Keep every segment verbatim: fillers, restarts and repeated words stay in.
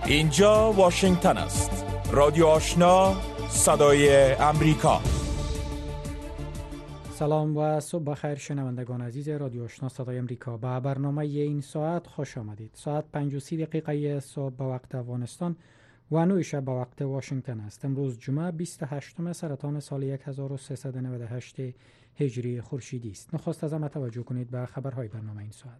اینجا واشنگتن است. رادیو آشنا، صدای امریکا. سلام و صبح بخیر شنوندگان عزیز رادیو آشنا صدای امریکا. به برنامه این ساعت خوش آمدید. ساعت پنج و سی دقیقه صبح به وقت افغانستان و نه شب به وقت واشنگتن است. امروز جمعه بیست و هشتم سرطان سال هزار و سیصد و نود و هشت هجری خورشیدی است. نخست از همه توجه کنید به خبرهای برنامه این ساعت.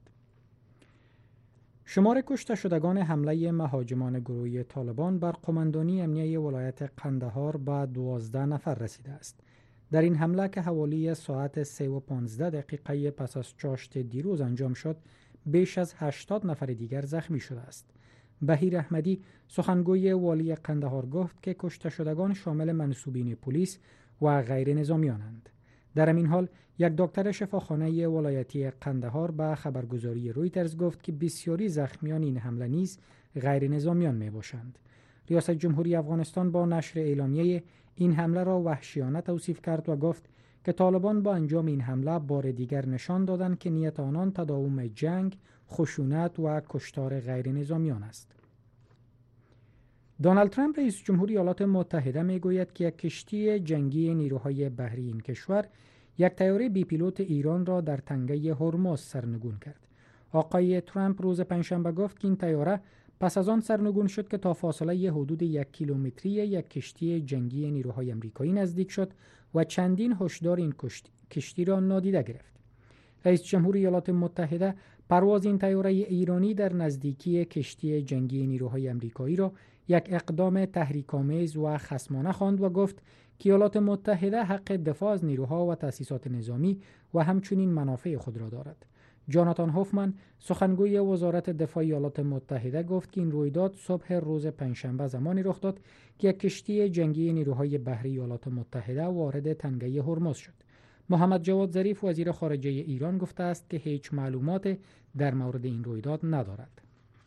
شمار کشته شدگان حمله مهاجمان گروهی طالبان بر قماندانی امنیه ولایت قندهار به دوازده نفر رسیده است. در این حمله که حوالی ساعت سه و پانزده دقیقه پس از چاشت دیروز انجام شد، بیش از هشتاد نفر دیگر زخمی شده است. بهیر احمدی سخنگوی والی قندهار گفت که کشته شدگان شامل منصوبین پلیس و غیر نظامیانند. در همین حال یک دکتر شفاخانه ولایتی قندهار به خبرگزاری رویترز گفت که بسیاری زخمیان این حمله نیز غیر نظامیان می باشند. ریاست جمهوری افغانستان با نشر اعلامیه این حمله را وحشیانه توصیف کرد و گفت که طالبان با انجام این حمله بار دیگر نشان دادند که نیت آنان تداوم جنگ، خشونت و کشتار غیر نظامیان است. دونالد ترامپ رئیس جمهوری ایالات متحده می گوید که یک کشتی جنگی نیروهای بحری این کشور یک طیاره بی پیلوت ایران را در تنگه هرمز سرنگون کرد. آقای ترامپ روز پنجشنبه گفت که این طیاره پس از آن سرنگون شد که تا فاصله حدود یک کیلومتری یک کشتی جنگی نیروهای آمریکایی نزدیک شد و چندین هشدار این کشتی را نادیده گرفت. رئیس جمهوری ایالات متحده پرواز این طیاره ایرانی در نزدیکی کشتی جنگی نیروهای آمریکایی را یک اقدام تحریک‌آمیز و خصمانه خواند و گفت که ایالات متحده حق دفاع از نیروها و تأسیسات نظامی و همچنین منافع خود را دارد. جاناتان هوفمن سخنگوی وزارت دفاع ایالات متحده گفت که این رویداد صبح روز پنجشنبه زمانی رخ داد که یک کشتی جنگی نیروهای بحری ایالات متحده وارد تنگه هرمز شد. محمد جواد ظریف وزیر خارجه ایران گفته است که هیچ معلومات در مورد این رویداد ندارد.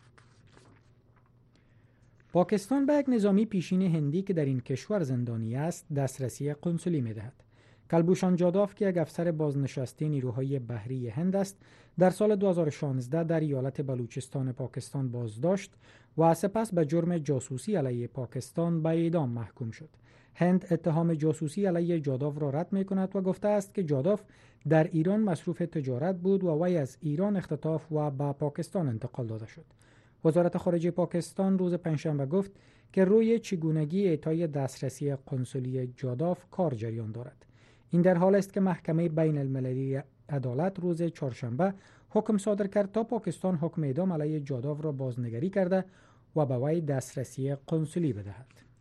پاکستان به یک نظامی پیشین هندی که در این کشور زندانی است دسترسی قنسولی می‌دهد. کلبوشان جاداف که یک افسر بازنشسته نیروهای بحری هند است، در سال دو هزار و شانزده در ایالت بلوچستان پاکستان بازداشت و سپس به جرم جاسوسی علیه پاکستان به اعدام محکوم شد. هند اتهام جاسوسی علیه جاداف را رد می‌کند و گفته است که جاداف در ایران مصروف تجارت بود و وی از ایران اختطاف و به پاکستان انتقال داده شد. وزارت خارجه پاکستان روز پنجشنبه گفت که روی چگونگی اعطای دسترسی قنسولی جاداف کار جریان دارد. این در حال است که محکمه بین المللی عدالت روز چهارشنبه حکم صادر کرد تا پاکستان حکم اعدام علیه جاداف را بازنگری کرده و به وی دسترسی قنسولی بدهد.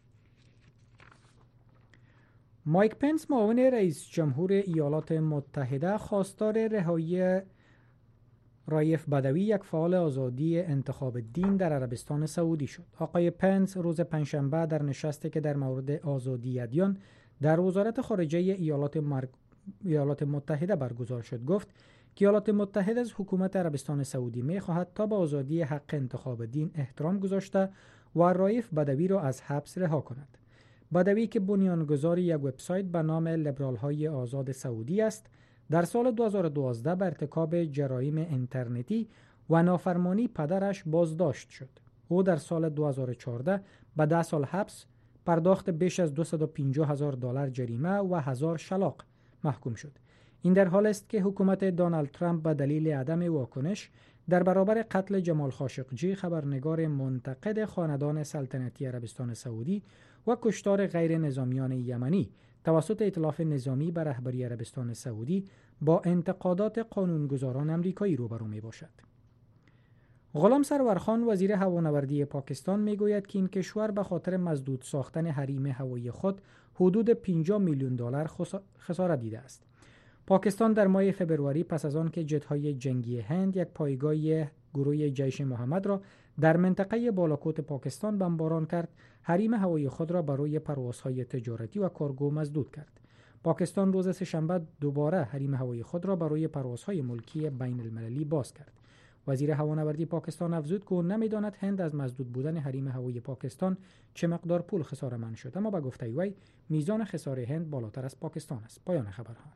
مایک پنس معاون رئیس جمهور ایالات متحده خواستار رهایی رایف بدوی یک فعال آزادی انتخاب دین در عربستان سعودی شد. آقای پنس روز پنجشنبه در نشستی که در مورد آزادی ادیان در وزارت خارجه ایالات, مرگ... ایالات متحده برگزار شد گفت که ایالات متحده از حکومت عربستان سعودی می خواهد تا به آزادی حق انتخاب دین احترام گذاشته و رایف بدوی را از حبس رها کند. بدوی که بنیانگذار یک وبسایت به نام لیبرال های آزاد سعودی است، در سال دو هزار و دوازده به ارتکاب جرایم اینترنتی و نافرمانی پدرش بازداشت شد. او در سال دو هزار و چهارده به ده سال حبس، پرداخت بیش از دویست و پنجاه هزار دلار جریمه و هزار شلاق محکوم شد. این در حال است که حکومت دونالد ترامپ به دلیل عدم واکنش در برابر قتل جمال خاشقجی، خبرنگار منتقد خاندان سلطنتی عربستان سعودی، و کشتار غیر نظامیان یمنی توسط ائتلاف نظامی به رهبری عربستان سعودی با انتقادات قانونگذاران امریکایی روبرو می باشد. غلام سرورخان وزیر هوانوردی پاکستان می گوید که این کشور به خاطر مسدود ساختن حریم هوایی خود حدود پنجاه میلیون دلار خسارت دیده است. پاکستان در ماه فبروری پس از آن که جت‌های جنگی هند یک پایگاه گروه جیش محمد را در منطقه بالاکوت پاکستان بمباران کرد، حریم هوایی خود را برای پروازهای تجارتی و کارگو مسدود کرد. پاکستان روز سه‌شنبه دوباره حریم هوایی خود را برای پروازهای ملکی بین المللی باز کرد. وزیر هوانوردی پاکستان افزود که او نمی‌داند هند از مسدود بودن حریم هوایی پاکستان چه مقدار پول خساره‌مند شد، اما به گفته وی میزان خسار هند بالاتر از پاکستان است. پایان خبرها.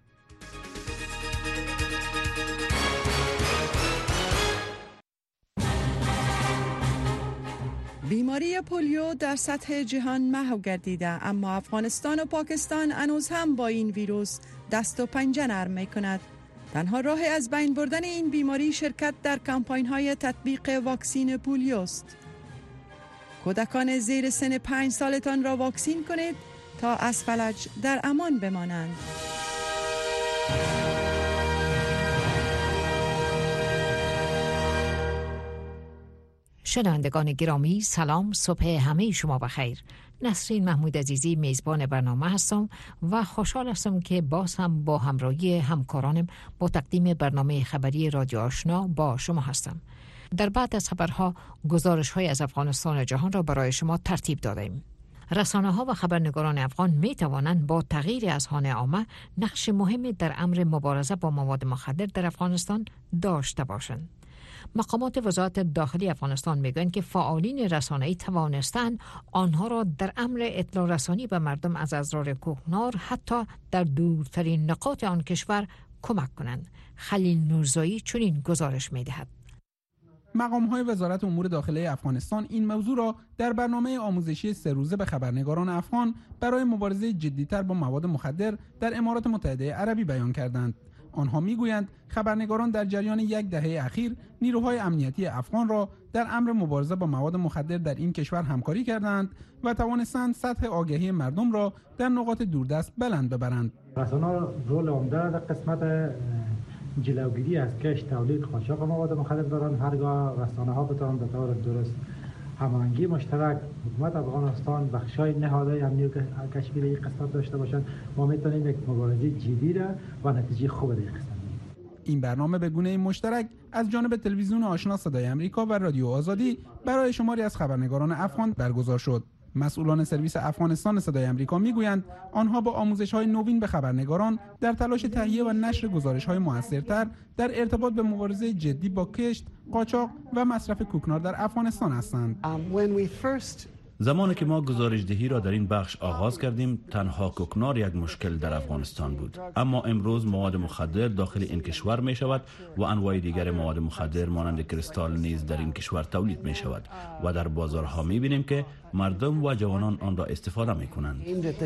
بیماری پولیو در سطح جهان محو گردیده، اما افغانستان و پاکستان هنوز هم با این ویروس دست و پنجه نرم می کند. تنها راه از بین بردن این بیماری شرکت در کمپاین های تطبیق واکسین پولیو است. کودکان زیر سن پنج سالتان را واکسین کنید تا از فلج در امان بمانند. شنوندگان گرامی، سلام، صبح همه شما بخیر. نسرین محمود عزیزی میزبان برنامه هستم و خوشحال هستم که باز هم با همراهی همکارانم با تقدیم برنامه خبری رادیو آشنا با شما هستم. در بعد از خبرها گزارش های از افغانستان و جهان را برای شما ترتیب دادیم. رسانه ها و خبرنگاران افغان می توانند با تغییر اذهان عامه نقش مهمی در امر مبارزه با مواد مخدر در افغانستان داشته باشند. مقامات وزارت داخلی افغانستان میگویند که فعالین رسانه‌ای توانستند آنها را در امر اطلاع رسانی به مردم از اضرار کوکنار حتی در دورترین نقاط آن کشور کمک کنند. خلیل نورزایی چنین گزارش می‌دهد. مقام‌های وزارت امور داخلی افغانستان این موضوع را در برنامه آموزشی سه روزه به خبرنگاران افغان برای مبارزه جدی‌تر با مواد مخدر در امارات متحده عربی بیان کردند. آنها میگویند خبرنگاران در جریان یک دهه اخیر نیروهای امنیتی افغان را در امر مبارزه با مواد مخدر در این کشور همکاری کردند و توانستند سطح آگاهی مردم را در نقاط دوردست بلند ببرند. رسانه‌ها رول عمده در قسمت جلوگیری از کشت، تولید، قاچاق مواد مخدر دارند. هرگاه رسانه‌ها بتوانند به طور درست هماهنگی مشترک حکومت افغانستان بخشای نهادهای امنی و کشفی این قسمت داشته باشند، ما میتونیم یک مبارزه جدی را و نتیجه خوب در قسمت. این برنامه به گونه مشترک از جانب تلویزیون آشنا صدای آمریکا و رادیو آزادی برای شماری از خبرنگاران افغان برگزار شد. مسئولان سرویس افغانستان صدای آمریکا میگویند آنها با آموزش‌های نوین به خبرنگاران در تلاش تهیه و نشر گزارش‌های موثرتر در ارتباط به مبارزه جدی با کشت، قاچاق و مصرف کوکنار در افغانستان هستند. زمانی که ما گزارش‌دهی را در این بخش آغاز کردیم، تنها کوکنار یک مشکل در افغانستان بود، اما امروز مواد مخدر داخل این کشور می شود و انواع دیگر مواد مخدر مانند کریستال نیز در این کشور تولید می شود و در بازارها می بینیم که مردم و جوانان آن را استفاده می کنند.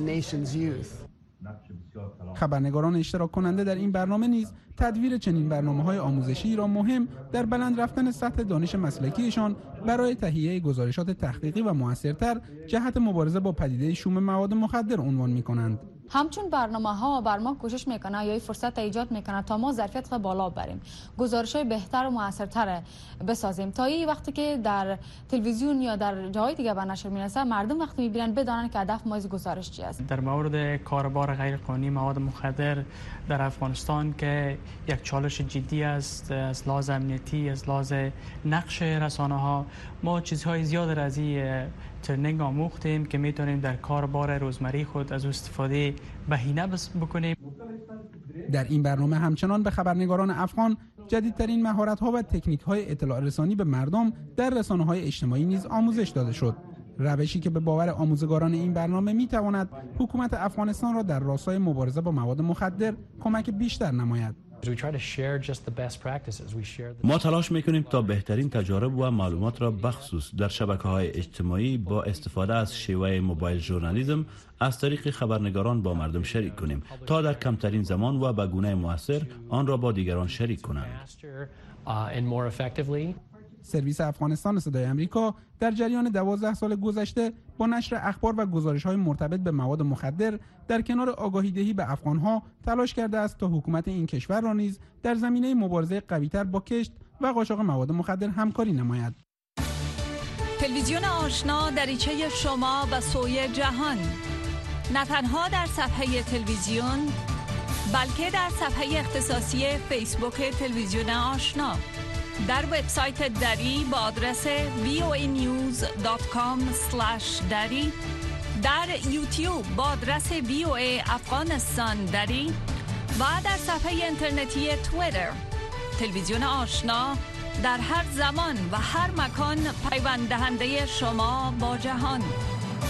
خبرنگاران اشتراک کننده در این برنامه نیز تدویر چنین برنامه‌های آموزشی را مهم در بلند رفتن سطح دانش مسلکیشان برای تهیه گزارشات تحقیقی و موثرتر جهت مبارزه با پدیده شوم مواد مخدر عنوان می‌کنند. همچون برنامه‌ها بر ما کوشش میکنه یا این فرصت ایجاد میکنه تا ما ظرفیت را بالا بریم، گزارش‌های بهتر و موثرتر بسازیم تا این وقتی که در تلویزیون یا در جای دیگه به نشر میرسه مردم وقتی میبینن بدانن که هدف ما از گزارش چی است. در مورد کاربار غیرقانونی مواد مخدر در افغانستان که یک چالش جدی است از لحاظ امنیتی، از لحاظ نقش رسانه‌ها، ما چیزهای زیاد از این ترنینگ آموختیم که میتونیم در کاربار روزمره خود از استفاده بهینه بکنیم. در این برنامه همچنان به خبرنگاران افغان جدیدترین مهارت‌ها و تکنیک‌های اطلاع رسانی به مردم در رسانه‌های اجتماعی نیز آموزش داده شد. روشی که به باور آموزگاران این برنامه میتواند حکومت افغانستان را در راستای مبارزه با مواد مخدر کمک بیشتر نماید. ما تلاش میکنیم تا بهترین تجارب و معلومات را بخصوص در شبکه‌های اجتماعی با استفاده از شیوه موبایل ژورنالیسم از طریق خبرنگاران با مردم شریک کنیم تا در کمترین زمان و به گونه مؤثر آن را با دیگران شریک کنند. سرویس افغانستان صدای آمریکا در جریان دوازده سال گذشته با نشر اخبار و گزارش‌های مرتبط به مواد مخدر در کنار آگاهی‌دهی به افغان‌ها تلاش کرده است تا حکومت این کشور را نیز در زمینه مبارزه قوی‌تر با کشت و قاچاق مواد مخدر همکاری نماید. تلویزیون آشنا دریچه شما به سوی جهان، نه تنها در صفحه تلویزیون بلکه در صفحه اختصاصی فیسبوک تلویزیون آشنا، در وبسایت دری با آدرس وی او ای نیوز دات کام اسلش دری، در یوتیوب با آدرس وی او ای افغانستان دری و در صفحه اینترنتی توییتر. تلویزیون آشنا در هر زمان و هر مکان پیوند دهنده شما با جهان.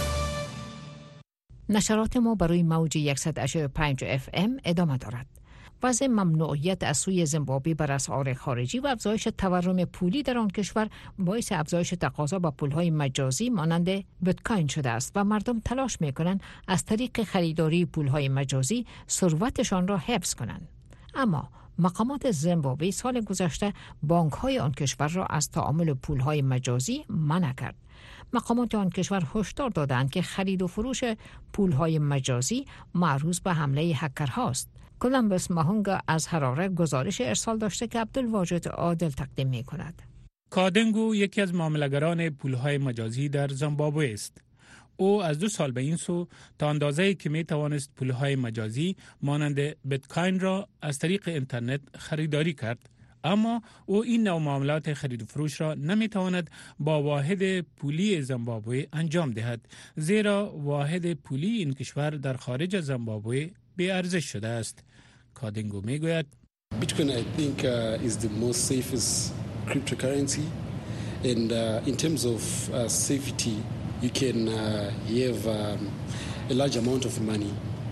نشرات ما برای موج صد و پنج و پنج اف ام ادامه دارد. وضع ممنوعیت از سوی زیمبابوه بر اسعار خارجی و افزایش تورم پولی در آن کشور باعث افزایش تقاضا به پولهای مجازی مانند بیت کوین شده است و مردم تلاش می‌کنند از طریق خریداری پولهای مجازی ثروتشان را حفظ کنند. اما مقامات زیمبابوه سال گذشته بانک‌های آن کشور را از تعامل پولهای مجازی منع کرد. مقامات آن کشور هشدار دادند که خرید و فروش پولهای مجازی معروض به حمله هکرهاست. کولومبوس ماهونگا از حراره گزارش ارسال داشته که عبدالواجد عادل تقدیم می کند. کادنگو یکی از معامله‌گران پولهای مجازی در زیمبابوه است. او از دو سال به این سو تا اندازه‌ای که می توانست پولهای مجازی مانند بیت کوین را از طریق اینترنت خریداری کرد. اما او این نوع معاملات خرید و فروش را نمی تواند با واحد پولی زیمبابوه انجام دهد، زیرا واحد پولی این کشور در خارج از زیمبابوه بی ارزش شده است. کادنگو می گوید Bitcoin I think uh, is the most safest cryptocurrency and uh, in terms of uh, safety you can uh, have um, a large amount of money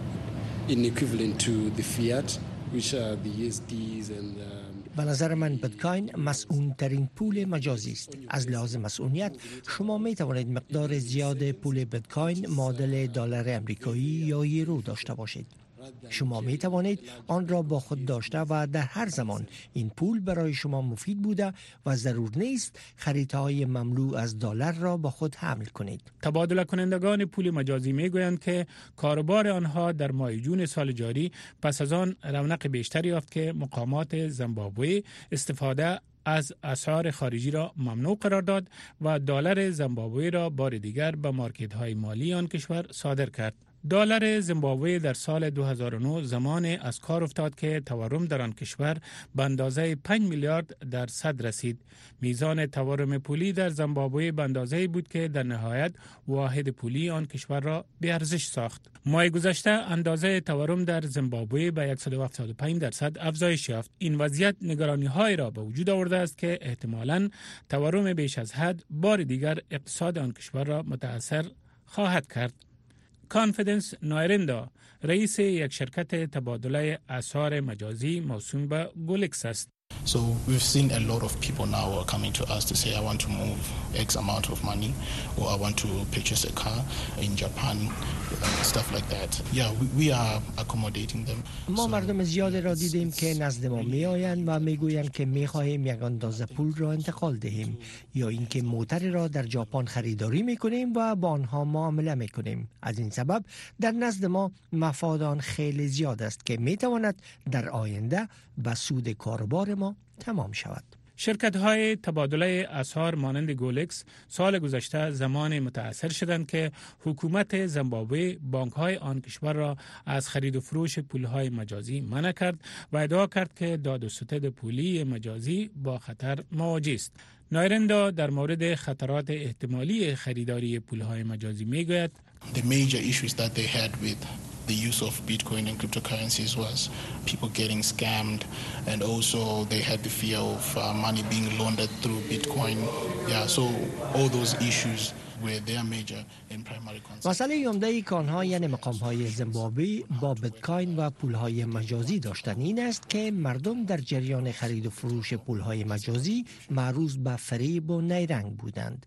in equivalent to the fiat which are the U S Ds and uh, به نظر من بیت کوین مسئول ترین پول مجازی است. از لحاظ مسئولیت شما می توانید مقدار زیاد پول بیت کوین معادل دلار آمریکایی یا یورو داشته باشید. شما می توانید آن را با خود داشته و در هر زمان این پول برای شما مفید بوده و ضرور نیست خریدهای مملو از دلار را با خود حمل کنید. تبادله کنندگان پول مجازی می گویند که کاروبار آنها در ماه جون سال جاری پس از آن رونق بیشتری یافت که مقامات زیمبابوه استفاده از اسعار خارجی را ممنوع قرار داد و دلار زیمبابوه را بار دیگر به مارکت‌های مالی آن کشور صادر کرد. دلار زیمبابوه در سال دو هزار و نه زمان از کار افتاد که تورم در آن کشور به اندازه پنج میلیارد درصد رسید. میزان تورم پولی در زیمبابوه به اندازه‌ای بود که در نهایت واحد پولی آن کشور را بی‌ارزش ساخت. ماه گذشته اندازه تورم در زیمبابوه به صد و هفتاد و پنج درصد افزایش یافت. این وضعیت نگرانی‌های را به وجود آورده است که احتمالاً تورم بیش از حد بار دیگر اقتصاد آن کشور را متأثر خواهد کرد. کانفیدنس نایرندا رئیس یک شرکت تبادله اسعار مجازی موسوم به گولکس است. So we've seen a lot of people now are coming to us to say I want to move X amount of money or I want to purchase a car in Japan, stuff like that. Yeah, we, we are accommodating them. ما مردم زیاد را دیدیم که نزد ما می آیند و می گویند که می خواهیم یک اندازه پول را انتقال دهیم یا اینکه موتر را در ژاپن خریداری می کنیم و با آنها معامله می کنیم. از این سبب در نزد ما مفاد آن خیلی زیاد است که می تواند در آینده به سود کاروبار ما تمام شود. شرکت‌های تبادله اسعار مانند گولکس سال گذشته زمان متأثر شدند که حکومت زیمبابوه بانک‌های آن کشور را از خرید و فروش پول‌های مجازی منع کرد و ادعا کرد که داد و ستد پولی مجازی با خطر مواجه است. نایرندا در مورد خطرات احتمالی خریداری پول‌های مجازی می‌گوید The major issues that they had with the use of Bitcoin and cryptocurrencies was people getting scammed, and also they had the fear of uh, money being laundered through Bitcoin. Yeah, so all those issues were their major and primary concerns. مسئله عمده که آنها یعنی مقام‌های زیمبابوه با بیت کوین و پول‌های مجازی داشتن این است که مردم در جریان خرید و فروش پول‌های مجازی معروض به فریب و نیرنگ بودند.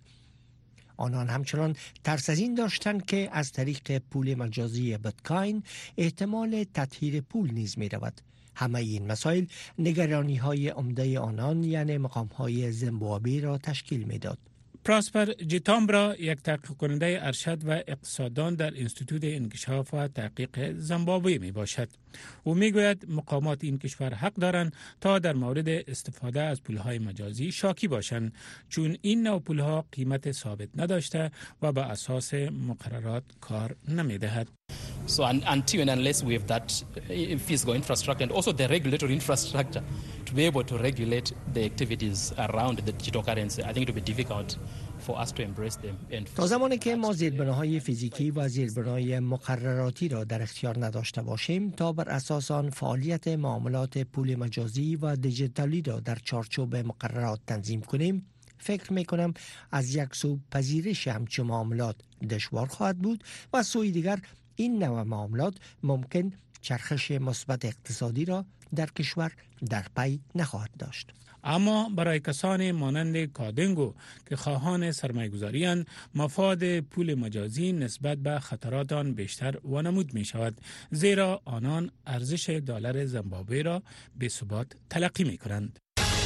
آنان همچنان ترس از این داشتند که از طریق پول مجازی بیت کوین احتمال تطهیر پول نیز می رود. همه این مسائل نگرانی های عمده آنان یعنی مقام های زیمبابوه را تشکیل می داد. پراسپر جیتامبرا یک تحقیق کننده ارشد و اقتصاددان در انستیتوت انکشاف و تحقیق زیمبابوه می باشد. او می گوید مقامات این کشور حق دارند تا در مورد استفاده از پولهای مجازی شاکی باشند، چون این نوع پولها قیمت ثابت نداشته و به اساس مقررات کار نمی دهد. So until and unless we have that physical infrastructure and also the regulatory infrastructure to be able to regulate the activities around the digital currency, I think it will be difficult for us to embrace them. تا زمانی که ما زیربناهای فیزیکی و زیربنای مقرراتی را در اختیار نداشته باشیم تا بر اساس آن فعالیت معاملات پول مجازی و دیجیتالی را در چارچوب مقررات تنظیم کنیم، فکر می کنم از یک سو پذیرش همچون معاملات دشوار خواهد بود و از سوی دیگر این نوع معاملات ممکن چرخش مثبت اقتصادی را در کشور در پی نخواهد داشت. اما برای کسان مانند کادنگو که خواهان سرمایه‌گذاری‌اند، مفاد پول مجازی نسبت به خطرات آن بیشتر وانمود می شود، زیرا آنان ارزش دلار زیمبابوه را به ثبات تلقی می کنند.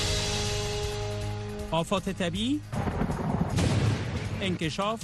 آفات طبیعی، انکشاف،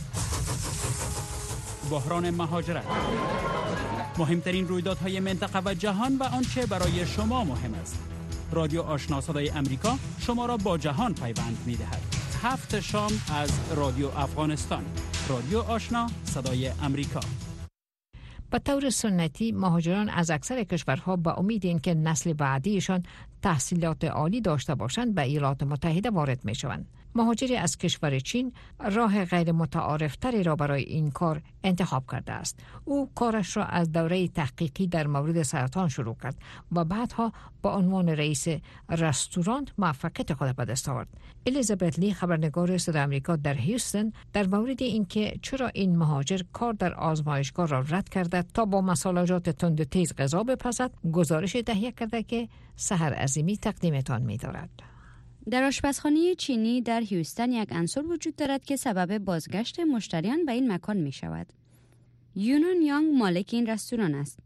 بحران مهاجرت، مهمترین رویدادهای منطقه و جهان و آنچه برای شما مهم است. رادیو آشنا صدای امریکا شما را با جهان پیوند می دهد. هفت شام از رادیو افغانستان. رادیو آشنا صدای امریکا. به طور سنتی مهاجران از اکثر کشورها با امید اینکه نسل بعدیشان تحصیلات عالی داشته باشند به ایالات متحده وارد می شوند. مهاجری از کشور چین راه غیر متعارف تری را برای این کار انتخاب کرده است. او کارش را از دوره تحقیقی در مورد سرطان شروع کرد و بعدها با عنوان رئیس رستوران موفقیت خود به دست آورد. الیزابت لی، خبرنگار صدای آمریکا در هیوستن، در مورد اینکه چرا این مهاجر کار در آزمایشگاه را رد کرده تا با مسالجات تند و تیز غذا بپزد، گزارش تهیه کرده که سحر عظیمی تقدیمتان می‌دارد. در آشپزخانه چینی در هیوستن یک عنصر وجود دارد که سبب بازگشت مشتریان به این مکان می شود. یونان یانگ مالک این رستوران است.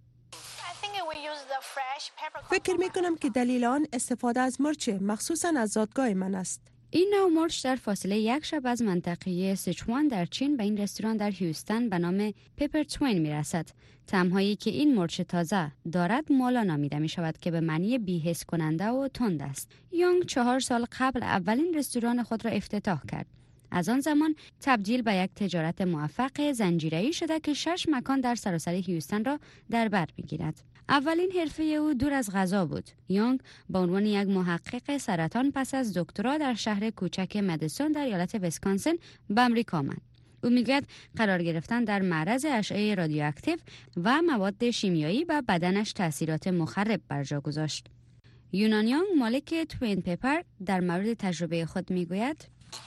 فکر می کنم که دلیل آن استفاده از مرچ مخصوصاً از زادگاه من است. این نوع مرچ در فاصله یک شب از منطقه سیچوان در چین به این رستوران در هیوستن به نام پپر توین می رسد. طعم‌هایی که این مرچ تازه دارد مالا نامیده می شود که به معنی بی‌حس کننده و تند است. یانگ چهار سال قبل اولین رستوران خود را افتتاح کرد. از آن زمان تبدیل به یک تجارت موفق زنجیره‌ای شده که شش مکان در سراسر هیوستن را در بر می‌گیرد. اولین حرفه او دور از غذا بود. یانگ به عنوان یک محقق سرطان پس از دکترا در شهر کوچک مدیسون در ایالت ویسکانسین به آمریکا آمد. او میگوید قرار گرفتن در معرض اشعه رادیواکتیو و مواد شیمیایی به بدنش تاثیرات مخرب بر جا گذاشت. یونان یانگ مالک توین پپر در مورد تجربه خود میگوید: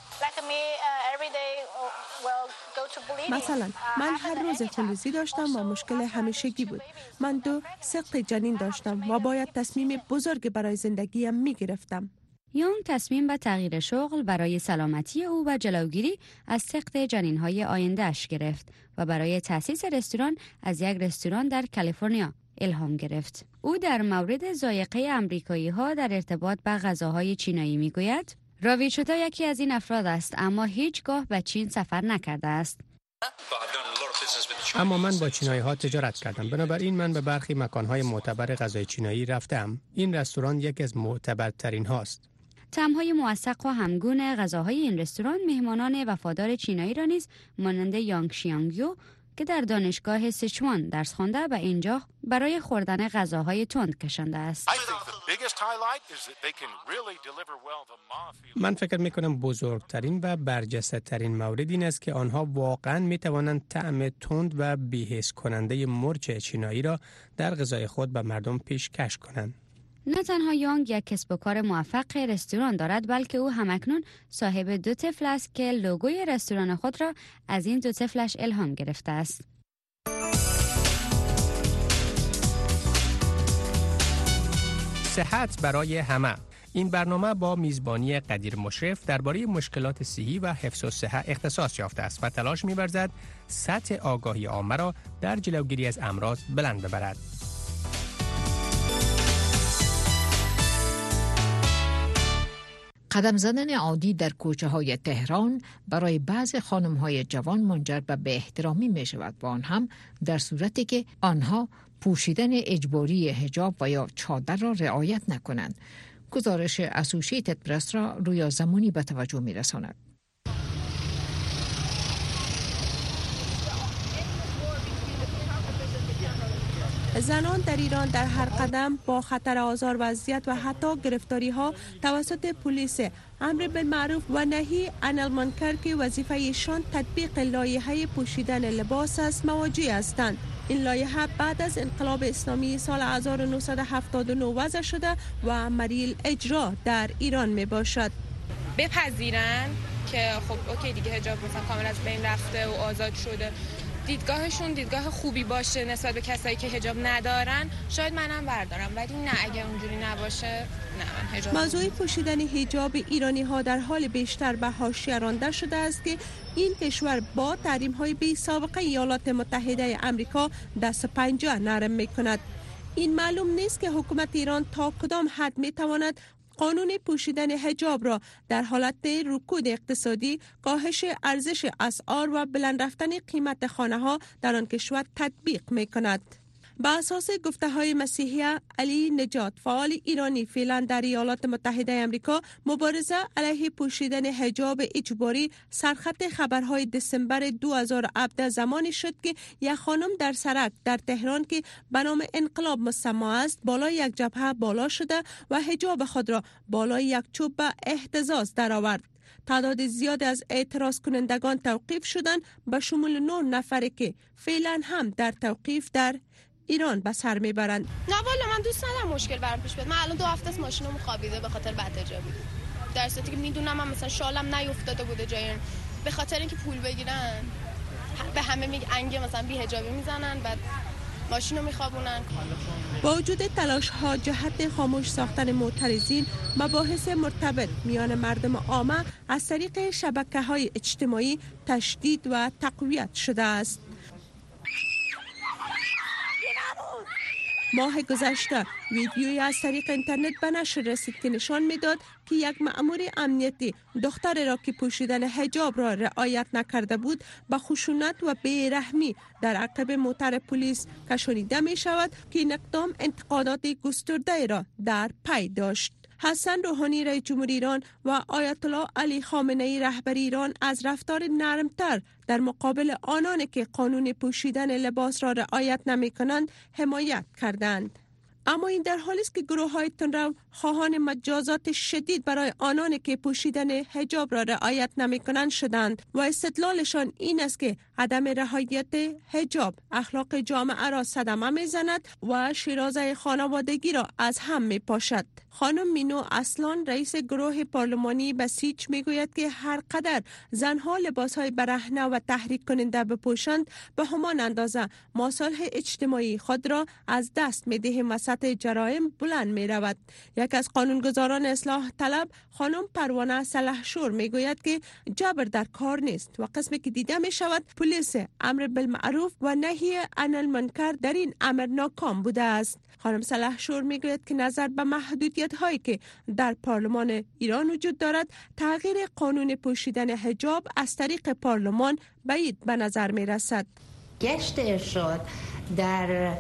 مثلا من هر روز فلوزی داشتم و مشکل همیشگی بود. من دو سقط جنین داشتم و باید تصمیم بزرگ برای زندگیم می گرفتم. یانگ تصمیم به تغییر شغل برای سلامتی او و جلوگیری از سقط جنین‌های آینده‌اش گرفت و برای تأسیس رستوران از یک رستوران در کالیفرنیا الهام گرفت. او در مورد ذائقه آمریکایی‌ها در ارتباط با غذاهای چینایی میگوید: راوی چوتا یکی از این افراد است، اما هیچگاه به چین سفر نکرده است. اما من با چینایی ها تجارت کردم، بنابراین من به برخی مکانهای معتبر غذای چینایی رفتم. این رستوران یکی از معتبرترین هاست. طعم‌های موثق و همگون غذاهای این رستوران مهمانان وفادار چینایی را نیز مانند یانگ شیانگیو که در دانشگاه سیچوان درس خوانده به اینجا برای خوردن غذاهای تند کشانده است. من فکر می‌کنم بزرگترین و برجسته‌ترین مورد این است که آنها واقعاً می‌توانند طعم تند و بی‌حس کننده مرچ چینایی را در غذای خود به مردم پیشکش کنند. نه تنها یانگ یک کسب و کار موفق رستوران دارد، بلکه او همکنون صاحب دو طفل است که لوگوی رستوران خود را از این دو طفلش الهام گرفته است. صحت برای همه. این برنامه با میزبانی قدیر مشرف درباره مشکلات صحی و حفظ الصحه اختصاص یافته است و تلاش می‌ورزد سطح آگاهی عامه را در جلوگیری از امراض بلند ببرد. قدم زدن عادی در کوچه های تهران برای بعض خانم های جوان منجر به بی احترامی می شود و آن هم در صورتی که آنها پوشیدن اجباری حجاب و یا چادر را رعایت نکنند. گزارش اسوسییتد پرس را رویا زمانی به توجه می رساند. زنان در ایران در هر قدم با خطر آزار و اذیت و حتی گرفتاری ها توسط پلیس امر بالمعروف و نهی عن المنکر که وظیفه ایشان تطبیق لایحه پوشیدن لباس است مواجه هستند. این لایحه بعد از انقلاب اسلامی سال هزار و نهصد و هفتاد و نه وضع شده و مریل اجرا در ایران می باشد. بپذیرن که خب اوکی دیگه حجاب مثلا کامل از بین رفته و آزاد شده دیدگاهشون دیدگاه خوبی باشه نسبت به کسایی که حجاب ندارن شاید منم بردارم، ولی نه اگه اونجوری نباشه نه من حجاب. موضوع پوشیدن حجاب ایرانی ها در حال بیشتر به حاشیه رانده شده است که این کشور با تحریم های بی سابقه ایالات متحده آمریکا دست پنجه نرم می کند. این معلوم نیست که حکومت ایران تا کدام حد می تواند قانون پوشیدن حجاب را در حالت رکود اقتصادی، کاهش ارزش اسعار و بلند رفتن قیمت خانه ها در آن کشور تطبیق می کند. با اساس گفته های مسیحیه علی نجات، فعال ایرانی فعلا در ایالات متحده آمریکا، مبارزه علیه پوشیدن حجاب اجباری سرخط خبرهای دسامبر دو هزار و هفده زمانی شد که یک خانم در سرک در تهران که به نام انقلاب مسما است بالای یک جبهه بالا شده و حجاب خود را بالای یک چوب به اهتزاز درآورد. تعداد زیاد از اعتراض کنندگان توقیف شدند به شمول نه نفری که فعلا هم در توقیف در ایران به سر میبرند. نه والا من دوست ندارم مشکل برام پیش بیاد. من الان دو هفته است ماشینم خوابیده به خاطر بدحجابی. در صورتی که میدونم من مثلا شالم نیافتاده بوده جایی، به خاطر اینکه پول بگیرن به همه میگن انگه مثلا بی حجابی میزنن بعد ماشینو میخوابونن. با وجود تلاش ها جهت خاموش ساختن معترضین، مباحث مرتبط میان مردم عامه از طریق شبکه‌های اجتماعی تشدید و تقویت شده است. ماه گذشته ویدیویی از طریق اینترنت به نشر رسید که نشان میداد که یک مأمور امنیتی دختر را که پوشیدن حجاب را رعایت نکرده بود به خشونت و بیرحمی در عقب موتر پلیس کشانیده می شود که این اقدام انتقادات گسترده را در پی داشت. حسن روحانی رئیس جمهوری ایران و آیت الله علی خامنه ای رهبر ایران از رفتار نرمتر در مقابل آنانی که قانون پوشیدن لباس را رعایت نمی کنند حمایت کردند. اما این در حالی است که گروه‌های تندرو خواهان مجازات شدید برای آنانی که پوشیدن حجاب را رعایت نمی‌کنند شدند و استدلالشان این است که عدم رعایت حجاب اخلاق جامعه را صدمه می‌زند و شیرازه خانوادگی را از هم می‌پاشد. خانم مینو اصلان رئیس گروه پارلمانی بسیج میگوید که هر قدر زنها لباس‌های برهنه و تحریک کننده بپوشند به همان اندازه مصالح اجتماعی خود را از دست می‌دهیم و سطح جرایم بلند می‌رود. یک از قانونگذاران اصلاح طلب خانم پروانه سلحشور میگوید که جبر در کار نیست و قسمی که دیده می شود پلیس امر بالمعروف و نهی عن المنکر در این امر ناکام بوده است. خانم سلحشور میگوید که نظر به محدودیت هایی که در پارلمان ایران وجود دارد، تغییر قانون پوشیدن حجاب از طریق پارلمان بعید به نظر می رسد. گشت ارشاد در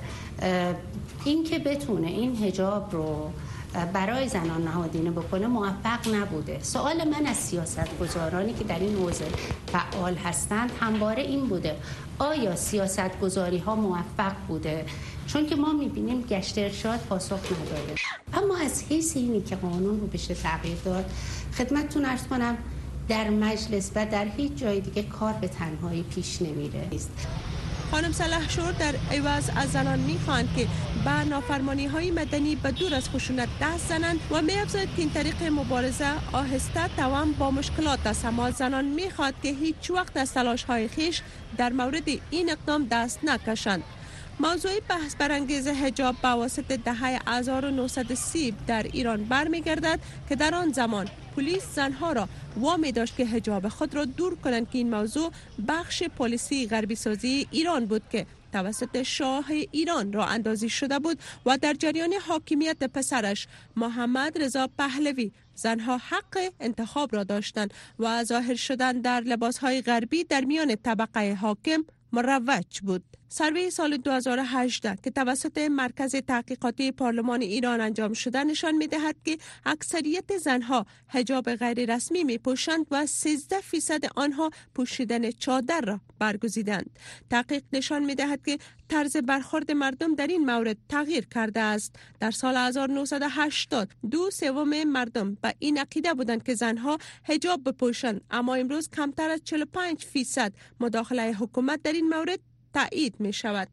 این که بتونه این حجاب رو برای زنان نهادینه بکنه موفق نبوده. سوال من از سیاستگزارانی که در این حوزه فعال هستند همواره این بوده: آیا سیاستگزاری ها موفق بوده؟ چون که ما میبینیم گشت ارشاد پاسخ نداده. اما از حیث اینی که قانون رو بشه تغییر داد، خدمتتون عرض کنم در مجلس و در هیچ جای دیگه کار به تنهایی پیش نمیره. خانم سلحشور در عوض از زنان میخواهند که به نافرمانی های مدنی به دور از خشونت دست زنند و می‌افزاید که این طریق مبارزه آهسته توام با مشکلات است. اما زنان میخواهد که هیچ وقت از تلاش های خیش در مورد این اقدام دست نکشند. موضوع بحث برانگیز حجاب به واسط دهه هزار و نهصد و سی در ایران برمیگردد که در آن زمان پلیس زنها را وامی داشت که حجاب خود را دور کنند که این موضوع بخش پلیسی غربی سازی ایران بود که توسط شاه ایران را اندازی شده بود و در جریان حاکمیت پسرش محمد رضا پهلوی زنها حق انتخاب را داشتند و ظاهر شدن در لباسهای غربی در میان طبقه حاکم مروج بود. سروی سال دو هزار و هجده که توسط مرکز تحقیقاتی پارلمان ایران انجام شده نشان می‌دهد که اکثریت زنها حجاب غیر رسمی می‌پوشند و سیزده درصد آنها پوشیدن چادر را برگزیدند. تحقیق نشان می‌دهد که طرز برخورد مردم در این مورد تغییر کرده است. در سال هزار و نهصد و هشتاد دو سوم مردم به این عقیده بودند که زنها حجاب بپوشند، اما امروز کمتر از چهل و پنج درصد مداخله حکومت در این مورد تایید می شود.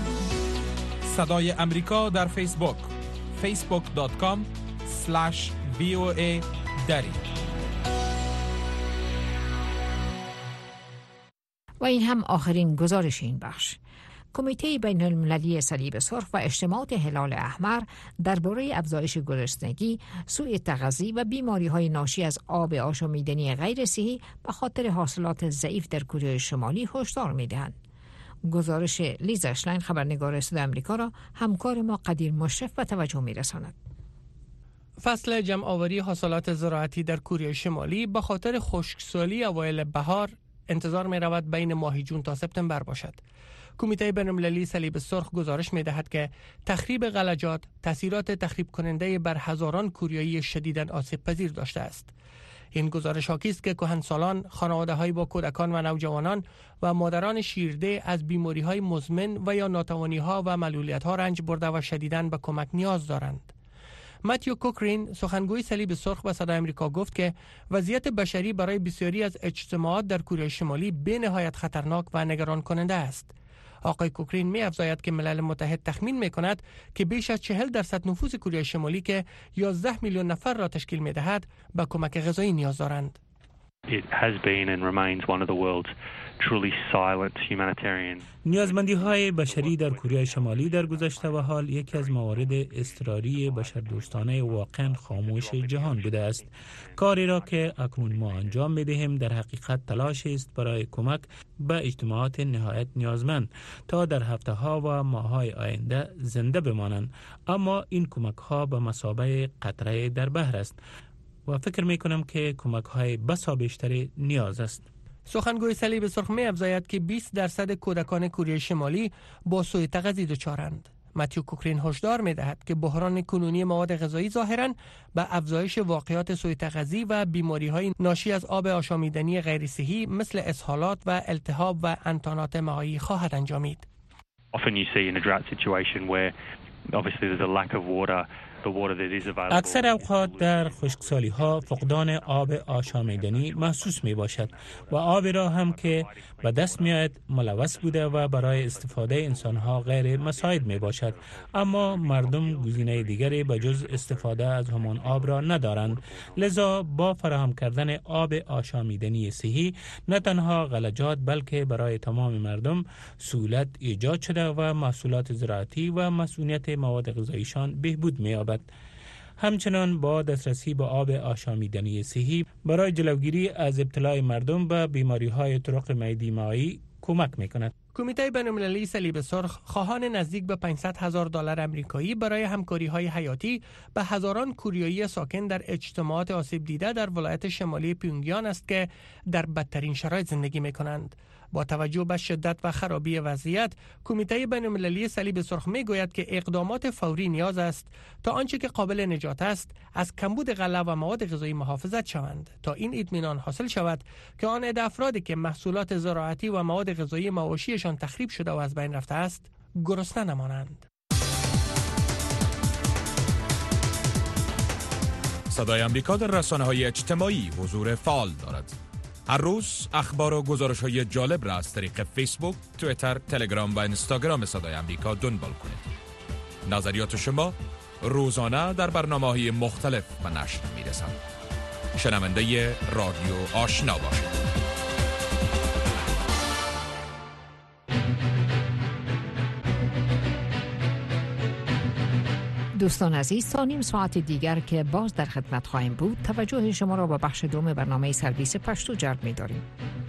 صدای امریکا در فیسبوک facebook dot com slash وی او ای دری. و این هم آخرین گزارش این بخش. کمیته بین المللی صلیب سرخ و اجتماعات هلال احمر درباره افزایش گرسنگی، سوء تغذیه و بیماری‌های ناشی از آب آشامیدنی غیر صحی به خاطر حاصلات ضعیف در کره شمالی هشدار می‌دهند. گزارش لیزا شلاین خبرنگار صدای آمریکا را همکار ما قدیر مشرف به توجه می‌رساند. فصل جمع‌آوری حاصلات زراعتی در کره شمالی به خاطر خشکسالی اوایل بهار انتظار می‌رود بین ماه جون تا سپتامبر باشد. کمیته بین‌المللی صلیب سرخ گزارش می‌دهد که تخریب غلجات تأثیرات تخریب کننده بر هزاران کوریایی شدیداً آسیب پذیر داشته است. این گزارش حاکی است که کهنسالان، خانواده‌های با کودکان و نوجوانان و مادران شیرده از بیماری‌های مزمن و یا ناتوانی‌ها و معلولیت‌ها رنج برده و شدیداً به کمک نیاز دارند. متیو کوکرین سخنگوی صلیب سرخ به صدای آمریکا گفت که وضعیت بشری برای بسیاری از اجتماعات در کره شمالی به نهایت خطرناک و نگران کننده است. آقای کوکرین می افزاید که ملل متحد تخمین می کند که بیش از چهل درصد نفوس کره شمالی که یازده میلیون نفر را تشکیل می دهد به کمک غذایی نیاز دارند. It has been and remains one of the world's truly silent humanitarian. نیازمندی های بشری در کره شمالی در گذشته و حال یکی از موارد اضطراری بشردوستانه واقعا خاموش جهان بوده است. کاری را که اکنون ما انجام می‌دهیم در حقیقت تلاش است برای کمک به اجتماعات نهایت نیازمند تا در هفته‌ها و ماه‌های آینده زنده بمانند، اما این کمک‌ها به مثابه قطره در بحر است و فکر می کنم که کمک های بسا بیشتری نیاز است. سخنگوی صلیب سرخ می افزاید که بیست درصد کودکان کره شمالی با سوء تغذیه دچارند. متیو کوکرین هشدار می دهد که بحران کنونی مواد غذایی ظاهراً به افزایش واقعات سوء تغذیه و بیماری های ناشی از آب آشامیدنی غیر صحی مثل اسهالات و التهاب و انتانات معایی خواهد انجامید. Often you see in a drought situation where obviously there's a lack of water. اکثر اوقات در خشکسالی ها فقدان آب آشامیدنی محسوس می باشد و آب را هم که به دست می آید ملوث بوده و برای استفاده انسان ها غیر مساعد می باشد، اما مردم گزینه دیگری به جز استفاده از همان آب را ندارند. لذا با فراهم کردن آب آشامیدنی صحی نه تنها غلجات بلکه برای تمام مردم سهولت ایجاد شده و محصولات زراعتی و مسئولیت مواد غذاییشان بهبود می یابد. همچنان با دسترسی به آب آشامیدنی صحی برای جلوگیری از ابتلای مردم به بیماری‌های طرق معدی مایی کمک می‌کند. کمیته بین‌المللی صلیب سرخ خواهان نزدیک به پانصد هزار دلار آمریکایی برای همکاری‌های حیاتی به هزاران کوریایی ساکن در اجتماعات آسیب دیده در ولایت شمالی پیونگیان است که در بدترین شرایط زندگی می‌کنند. با توجه به شدت و خرابی وضعیت، کمیته بین‌المللی صلیب سرخ میگوید که اقدامات فوری نیاز است تا آنچه که قابل نجات است از کمبود غله و مواد غذایی محافظت شوند تا این اطمینان حاصل شود که آن عده افرادی که محصولات زراعتی و مواد غذایی مواشیشان تخریب شده و از بین رفته است گرسنه نمانند. صدای آمریکا در رسانه‌های اجتماعی حضور فعال دارد. هر روز اخبار و گزارش‌های جالب را از طریق فیسبوک، توییتر، تلگرام و اینستاگرام صدای آمریکا دنبال کنید. نظریات شما روزانه در برنامه‌های مختلف به نشر می‌رسند. شنونده رادیو آشنا باشید. دوستان عزیز، تا نیم ساعت دیگر که باز در خدمت خواهیم بود، توجه شما را به بخش دوم برنامه سرویس پشتو جلب می‌داریم.